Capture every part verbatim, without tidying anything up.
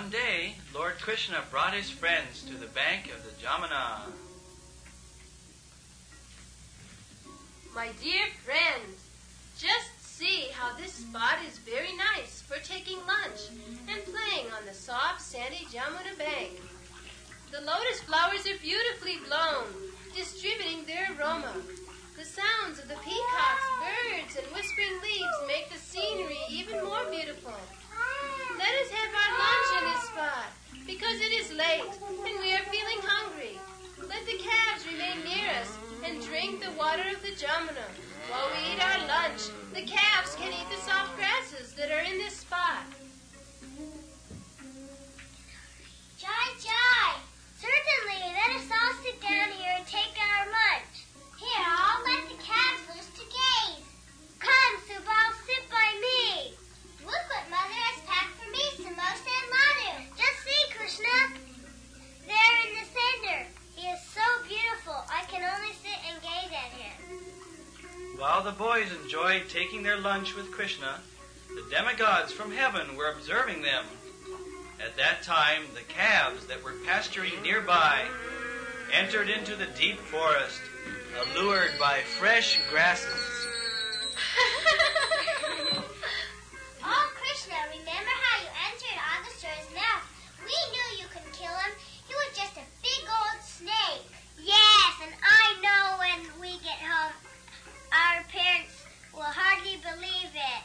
One day, Lord Krishna brought his friends to the bank of the Jamuna. My dear friends, just see how this spot is very nice for taking lunch and playing on the soft, sandy Jamuna bank. The lotus flowers are beautifully blown, distributing their aroma. The sounds of the peacocks, birds, and whispering leaves make the scenery even more beautiful. Let us have our lunch in this spot, because it is late and we are feeling hungry. Let the calves remain near us and drink the water of the Jamuna. While we eat our lunch, the calves can eat the soft grasses that are in this spot. Jai, Jai! Certainly, let us all sit down here and take our lunch. Here, I'll let the calves loose to gaze. Come, Subal, sit by me. Look what Mother has packed for me, samosa and ladu. Just see, Krishna. There in the center. He is so beautiful, I can only sit and gaze at him. While the boys enjoyed taking their lunch with Krishna, the demigods from heaven were observing them. At that time, the calves that were pasturing nearby entered into the deep forest, allured by fresh grasses. Oh, Krishna, remember how you entered Agastura's mouth? We knew you couldn't kill him. He was just a big old snake. Yes, and I know when we get home, our parents will hardly believe it.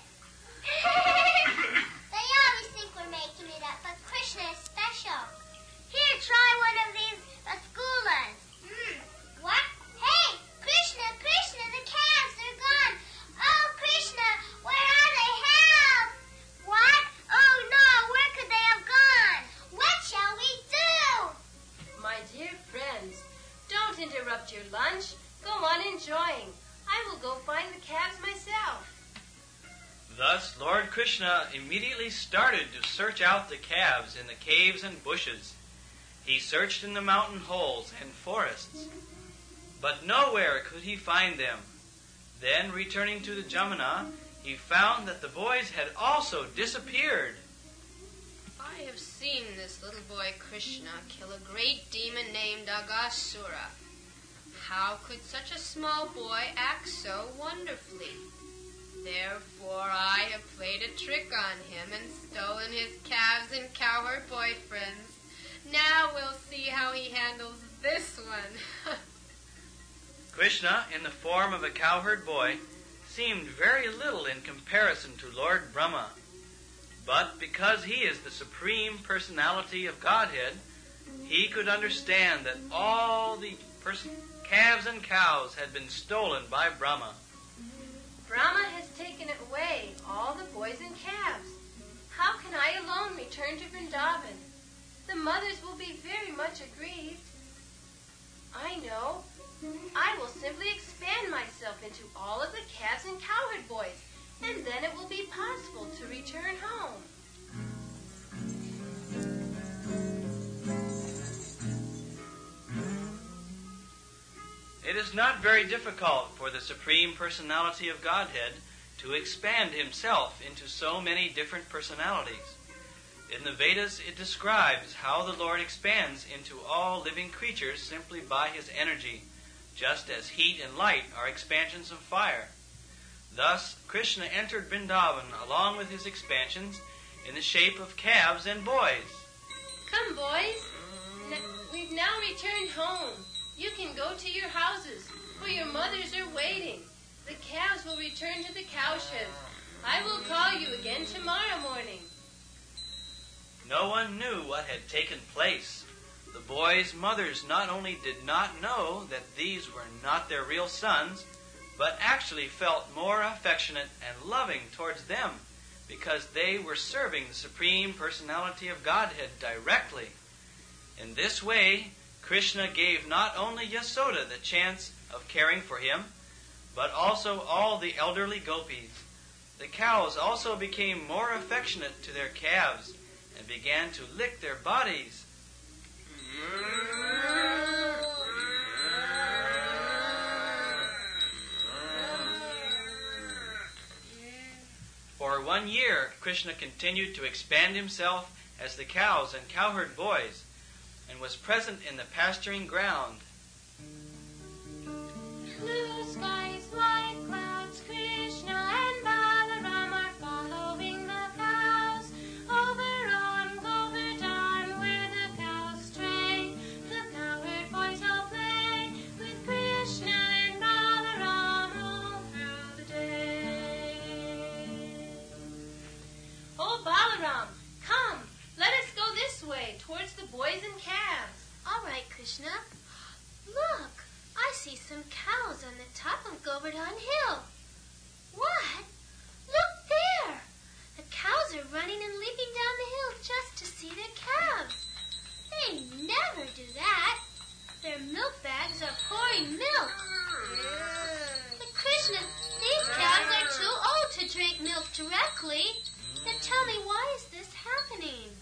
They always think we're making it up, but Krishna is special. Here, try one of these rasgullas. Mm. What? Hey, Krishna, Krishna, the calves are gone. Oh, Krishna, where are they? Help! What? Oh, no, where could they have gone? What shall we do? My dear friends, don't interrupt your lunch. Go on enjoying. I will go find the calves myself. Thus, Lord Krishna immediately started to search out the calves in the caves and bushes. He searched in the mountain holes and forests, but nowhere could he find them. Then, returning to the Jamuna, he found that the boys had also disappeared. I have seen this little boy Krishna kill a great demon named Agasura. How could such a small boy act so wonderfully? Therefore I have played a trick on him and stolen his calves and cowherd boyfriends. Now we'll see how he handles this one. Krishna, in the form of a cowherd boy, seemed very little in comparison to Lord Brahma. But because he is the Supreme Personality of Godhead, he could understand that all the pers- calves and cows had been stolen by Brahma. Brahma has taken away all the boys and calves. How can I alone return to Vrindavan? The mothers will be very much aggrieved. I know. I will simply expand myself into all of the calves and cowherd boys, and then it will be possible to return home. It is not very difficult for the Supreme Personality of Godhead to expand himself into so many different personalities. In the Vedas, it describes how the Lord expands into all living creatures simply by his energy, just as heat and light are expansions of fire. Thus, Krishna entered Vrindavan along with his expansions in the shape of calves and boys. Come, boys. N- we've now returned home. You can go to your houses, for your mothers are waiting. The calves will return to the cowsheds. I will call you again tomorrow morning. No one knew what had taken place. The boys' mothers not only did not know that these were not their real sons, but actually felt more affectionate and loving towards them because they were serving the Supreme Personality of Godhead directly. In this way, Krishna gave not only Yasoda the chance of caring for him, but also all the elderly gopis. The cows also became more affectionate to their calves and began to lick their bodies. For one year, Krishna continued to expand himself as the cows and cowherd boys, and was present in the pasturing ground. Blue skies, white clouds, Krishna and Balaram are following the cows. Over on Govardhan, where the cows stray, the cowherd boys all play with Krishna and Balaram all through the day. Oh, Balaram, come, let us go this way, towards the boys and calves. All right, Krishna. Look, I see some cows on the top of Govardhan Hill. What? Look there! The cows are running and leaping down the hill just to see their calves. They never do that. Their milk bags are pouring milk. But Krishna, these cows are too old to drink milk directly. Now tell me, why is this happening?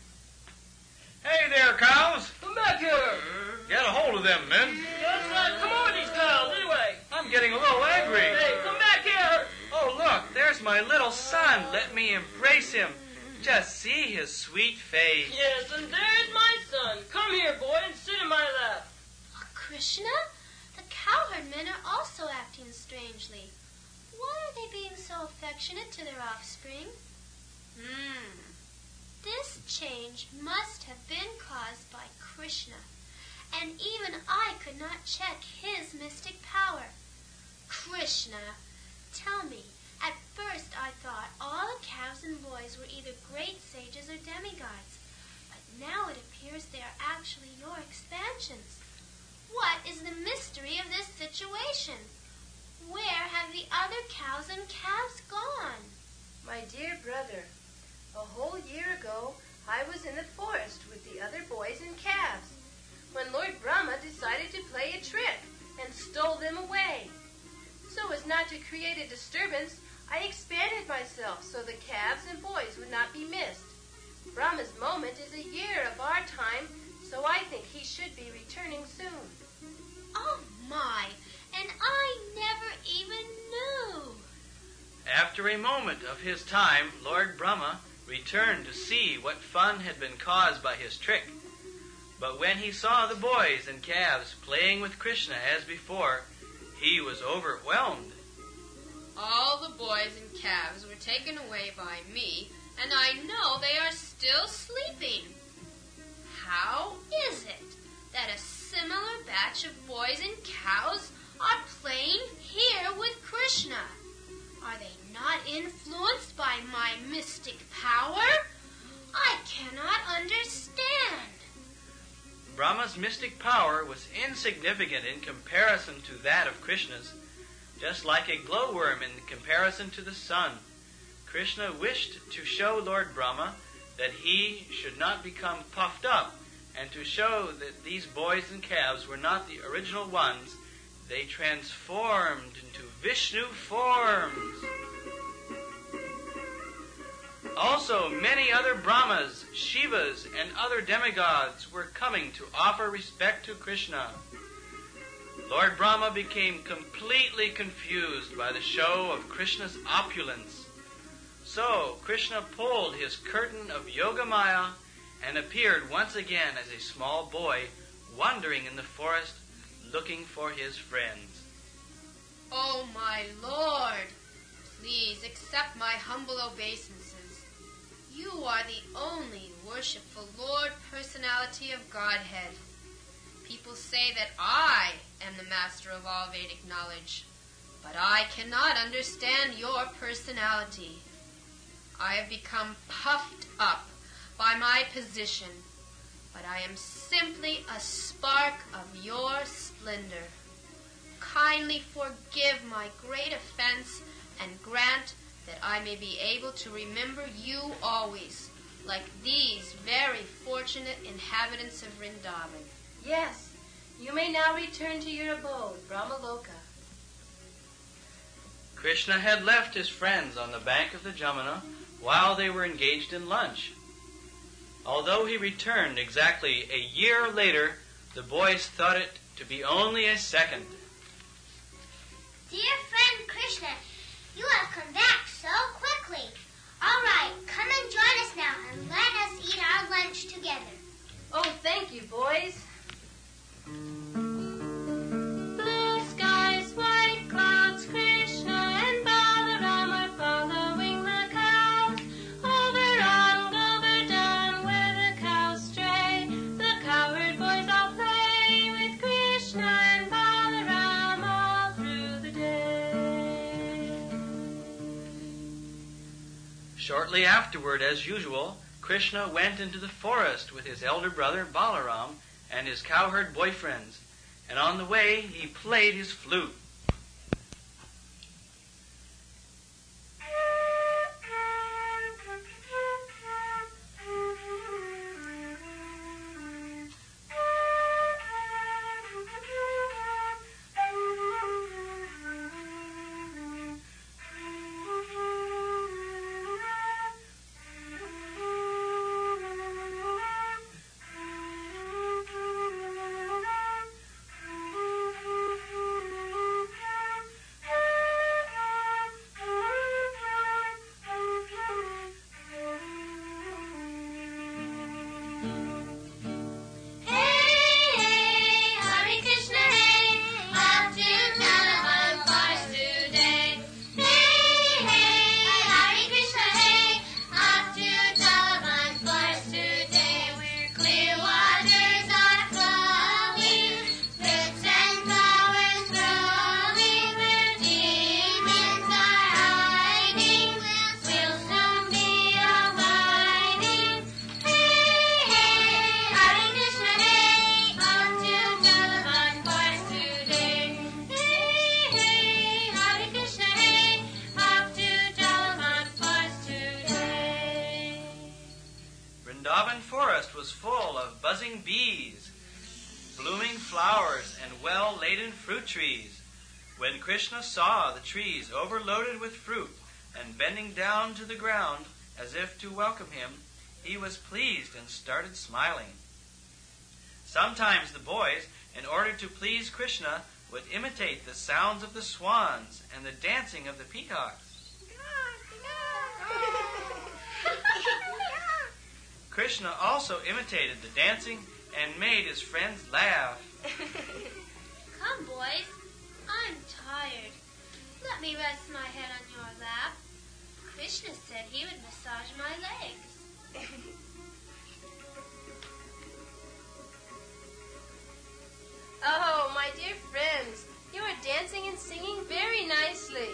Hey there, cows! Come back here! Get a hold of them, men. Yes, uh, come on, these cows, anyway. I'm getting a little angry. Hey, come back here! Oh, look, there's my little son. Let me embrace him. Just see his sweet face. Yes, and there's my son. Come here, boy, and sit in my lap. Oh, Krishna, the cowherd men are also acting strangely. Why are they being so affectionate to their offspring? Hmm. This change must have been caused by Krishna, and even I could not check his mystic power. Krishna, tell me, at first I thought all the cows and boys were either great sages or demigods, but now it appears they are actually your expansions. What is the mystery of this situation? Where have the other cows and calves gone? My dear brother, a whole year ago, I was in the forest with the other boys and calves, when Lord Brahma decided to play a trick and stole them away. So as not to create a disturbance, I expanded myself so the calves and boys would not be missed. Brahma's moment is a year of our time, so I think he should be returning soon. Oh my, and I never even knew. After a moment of his time, Lord Brahma returned to see what fun had been caused by his trick. But when he saw the boys and calves playing with Krishna as before, he was overwhelmed. All the boys and calves were taken away by me, and I know they are still sleeping. How is it that a similar batch of boys and cows are playing here with Krishna? Are they not influenced by my mystic power? I cannot understand. Brahma's mystic power was insignificant in comparison to that of Krishna's, just like a glowworm in comparison to the sun. Krishna wished to show Lord Brahma that he should not become puffed up, and to show that these boys and calves were not the original ones. They transformed into Vishnu forms. Also, many other Brahmas, Shivas, and other demigods were coming to offer respect to Krishna. Lord Brahma became completely confused by the show of Krishna's opulence. So, Krishna pulled his curtain of Yogamaya and appeared once again as a small boy, wandering in the forest, looking for his friends. Oh, my Lord, please accept my humble obeisances. You are the only worshipful Lord Personality of Godhead. People say that I am the master of all Vedic knowledge, but I cannot understand your personality. I have become puffed up by my position, but I am simply a spark of your splendor. Kindly forgive my great offense and grant that I may be able to remember you always, like these very fortunate inhabitants of Vrindavan. Yes, you may now return to your abode, Brahmaloka. Krishna had left his friends on the bank of the Jamuna while they were engaged in lunch. Although he returned exactly a year later, the boys thought it to be only a second. Dear friend Krishna, you have come back so quickly. All right, come and join us now and let us eat our lunch Shortly afterward, as usual, Krishna went into the forest with his elder brother Balaram and his cowherd boyfriends, and on the way he played his flute. Vrindavan forest was full of buzzing bees, blooming flowers, and well-laden fruit trees. When Krishna saw the trees overloaded with fruit and bending down to the ground as if to welcome him, he was pleased and started smiling. Sometimes the boys, in order to please Krishna, would imitate the sounds of the swans and the dancing of the peacocks. Krishna also imitated the dancing and made his friends laugh. Come, boys. I'm tired. Let me rest my head on your lap. Krishna said he would massage my legs. Oh, my dear friends, you are dancing and singing very nicely.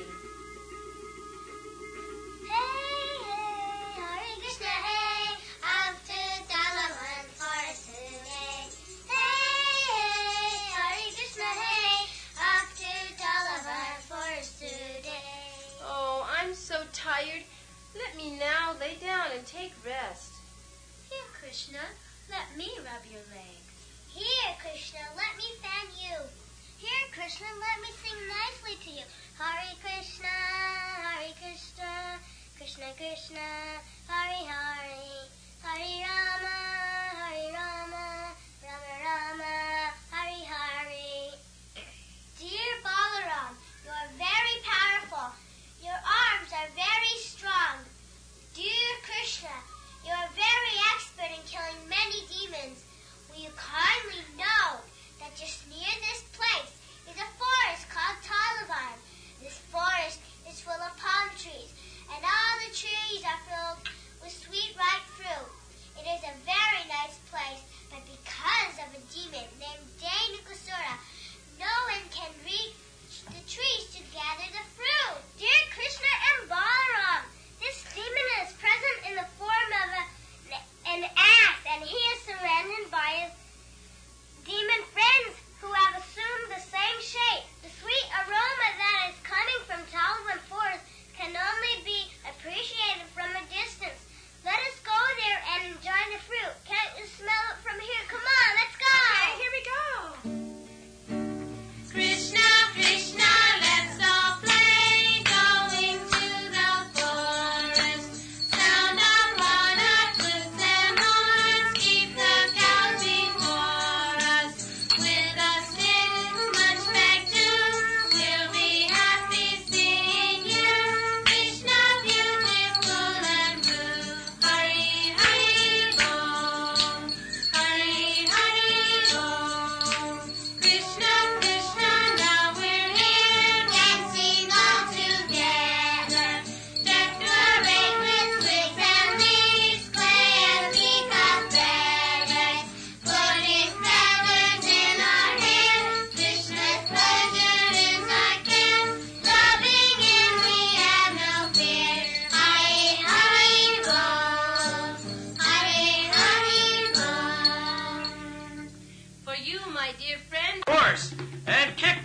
Hey, hey, Hare Krishna, hey, up to Dalaman forest today. Hey, hey, Hare Krishna, hey, up to Dalaman forest today. Oh, I'm so tired. Let me now lay down and take rest. Here, Krishna, let me rub your leg. Here, Krishna, let me fan you. Here, Krishna, let me sing nicely to you. Hare Krishna, Hare Krishna, Krishna Krishna, Hare Hare, Hare Rama, Hare Rama, Rama Rama, Hare Hare. Dear Balaram, you are very powerful. Your arms are very strong. Dear Krishna, you are very expert in killing many demons. Will you kindly know that just near this place is a forest called Talavan? This forest is full of palm trees, and all the trees are filled with sweet ripe fruit. It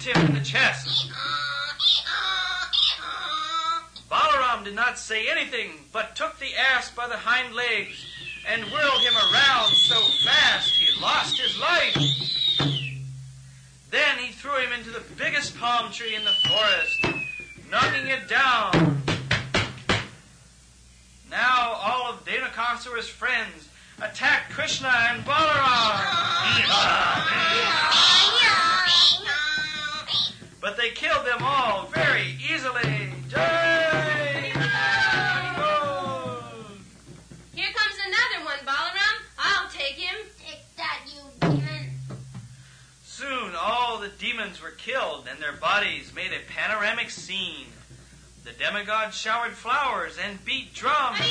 him in the chest. Balaram did not say anything, but took the ass by the hind legs and whirled him around so fast he lost his life. Then he threw him into the biggest palm tree in the forest, knocking it down. Now all of Dhenukasura's friends attacked Krishna and Balaram. But they killed them all very easily. Jai! Here comes another one, Balaram. I'll take him. Take that, you demon. Soon all the demons were killed, and their bodies made a panoramic scene. The demigods showered flowers and beat drums.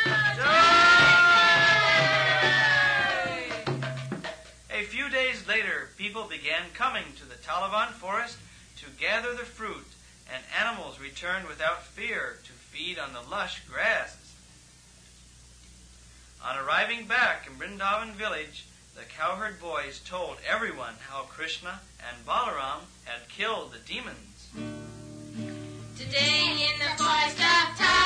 A few days later, people began coming to the Talavan forest to gather the fruit, and animals returned without fear to feed on the lush grasses. On arriving back in Vrindavan village, the cowherd boys told everyone how Krishna and Balaram had killed the demons. Today in the forest of time.